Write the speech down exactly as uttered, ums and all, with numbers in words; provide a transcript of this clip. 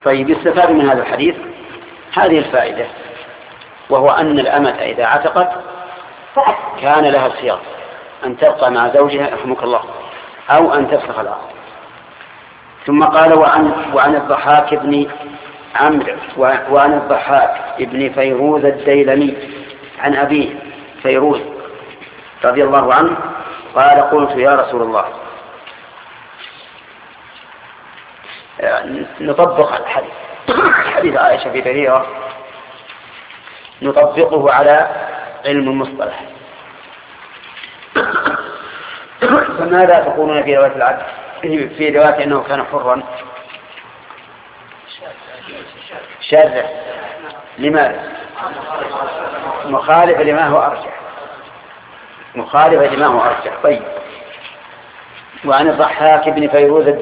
طيب، يستفاد من هذا الحديث هذه الفائدة، وهو أن الأمة إذا عتقت كان لها الخيار أن تبقى مع زوجها رحمك الله أو أن تفسخ العقد. ثم قال وعن, وعن الضحاك بن عمرو وعن الضحاك ابن فيروز الديلمي عن أبيه فيروز رضي الله عنه قال قلت يا رسول الله، نطبق الحديث حديث عائشة في بريرة نطبقه على علم المصطلح. فماذا تقولون في رواية العبد في رواية أنه كان حرا؟ شاذة. لماذا؟ مخالف لما هو أرجح، مخالف لما هو أرجح. طيب، وعن الضحاك بن فيروز